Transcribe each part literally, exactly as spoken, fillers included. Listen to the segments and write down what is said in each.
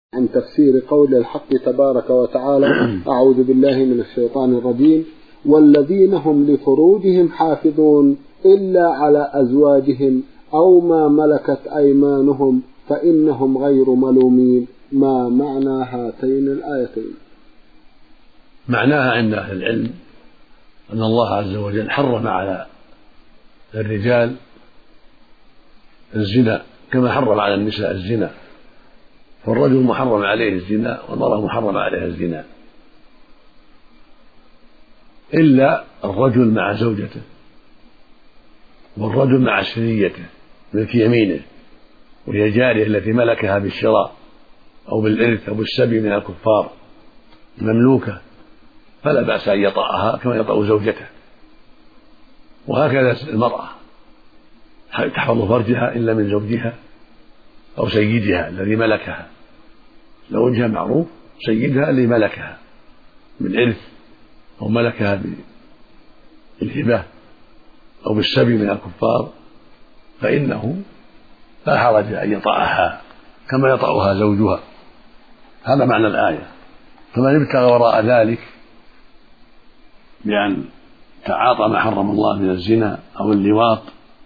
عن تفسير قول الحق تبارك وتعالى: أعوذ بالله من الشيطان الرجيم: والذين هم لفروجهم حافظون إلا على أزواجهم أو ما ملكت أيمانهم فإنهم غير ملومين. ما معنى هاتين الآيتين؟ معناها عند أهل العلم أن الله عز وجل حرم على الرجال الزنا كما حرم على النساء الزنا، فالرجل محرم عليه الزنا والمرأة محرم عليها الزنا، إلا الرجل مع زوجته والرجل مع سريته ملك يمينه، وهي الجارية التي ملكها بالشراء أو بالإرث أو بالسبي من الكفار مملوكة، فلا بأس أن يطأها كما يطأ زوجته. وهكذا المرأة تحفظ فرجها إلا من زوجها أو سيدها الذي ملكها. زوجها معروف، سيدها الذي ملكها بالإرث أو ملكها بالهبة أو بالسبي من الكفار فإنه لا حرج أن يطأها كما يطأها زوجها. هذا معنى الآية. فمن ابتغى وراء ذلك بأن تعاطى ما حرم الله من الزنا أو اللواط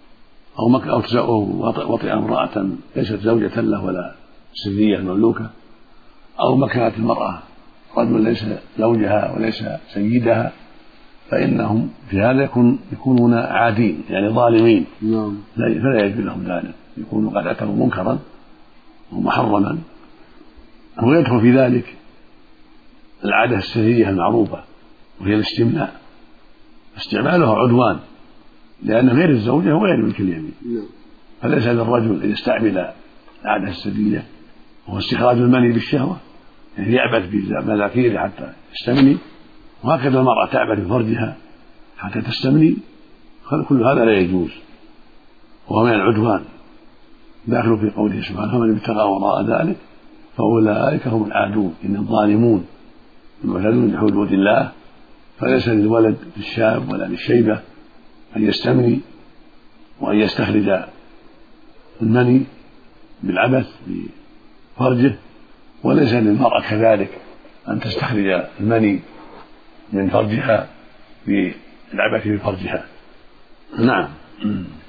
أو وطئ امرأة ليست زوجة له ولا سرية مملوكة، أو مكنت المرأة رجل ليس زوجها وليس سيدها، فإنهم في هذا يكون يكونون عادين يعني ظالمين، فلا يجوز لهم ذلك، يكونوا قد أتوا منكرا ومحرما. ويدخل في ذلك العادة السرية المعروفة وهي الاستمناء، استعمالها عدوان، لأن غير الزوجة هو غير ملك اليمين، فليس للرجل أن يستعمل العادة السرية وهو استخراج المني بالشهوة، يعني يعبث بمذاكيره حتى يستمني، وهكذا المرأة تعبث بفرجها حتى تستمني، كل هذا لا يجوز وهو من العدوان، داخل في قوله سبحانه: فمن ابتغى وراء ذلك فأولئك هم العادون، إن الظالمون المعتدون بحدود الله. فليس للولد للشاب ولا للشيبة أن يستمني وأن يستخرج المني بالعبث بفرجه، وليس للمرأة كذلك أن تستخرج المني من فرجها بالعبث بفرجها. نعم.